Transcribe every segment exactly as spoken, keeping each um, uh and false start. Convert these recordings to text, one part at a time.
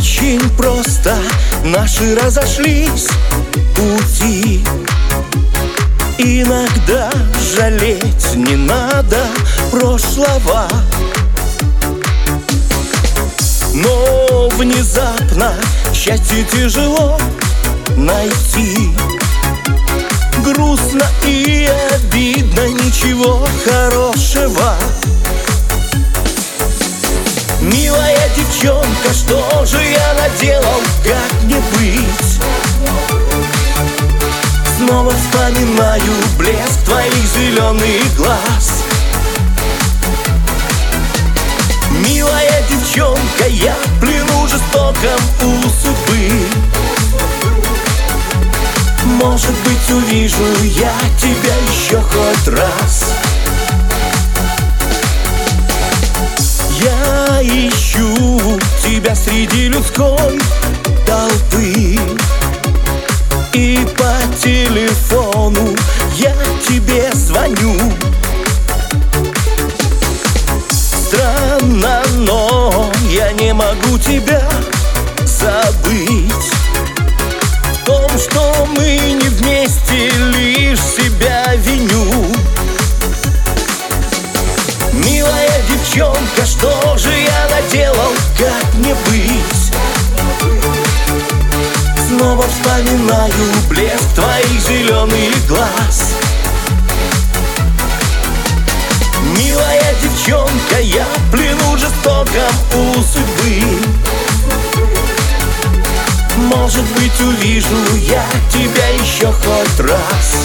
очень просто наши разошлись пути. Иногда жалеть не надо прошлого, но внезапно счастье тяжело найти. Грустно и обидно, ничего хорошего. Милая девчонка, что же я наделал, как не быть? Снова вспоминаю блеск твоих зеленых глаз. Милая девчонка, я в плену жестоком у судьбы. Может быть, увижу я тебя еще хоть раз. Я ищу тебя среди людской толпы, и по телефону я тебе звоню. Странно, но я не могу тебя забыть. В том, что мы не вместе, лишь себя виню. Милая девчонка, что же я наделал, как не быть? Снова вспоминаю блеск твоих зеленых глаз. Милая девчонка, я в плену жестоком у судьбы. Может быть, увижу я тебя еще хоть раз.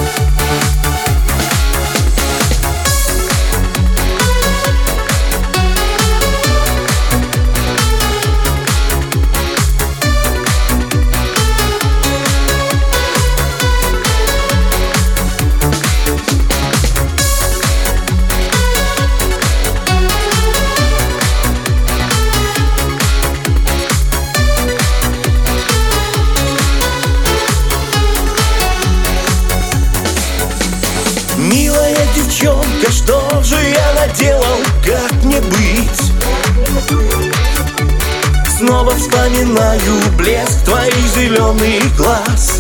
Милая девчонка, что же я наделал, как не быть? Снова вспоминаю блеск твоих зеленых глаз.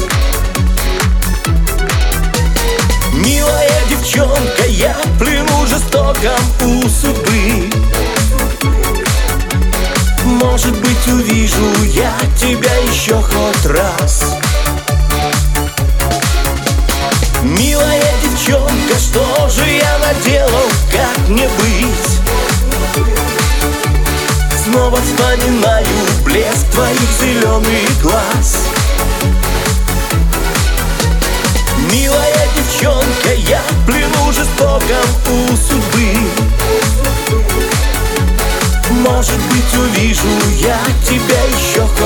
Милая девчонка, я в плену жестоком у судьбы. Может быть, увижу я тебя еще хоть раз. Милая девчонка, что же я наделал, как не быть? Снова вспоминаю блеск твоих зеленых глаз. Милая девчонка, я в плену жестоком у судьбы. Может быть, увижу я тебя еще хоть раз.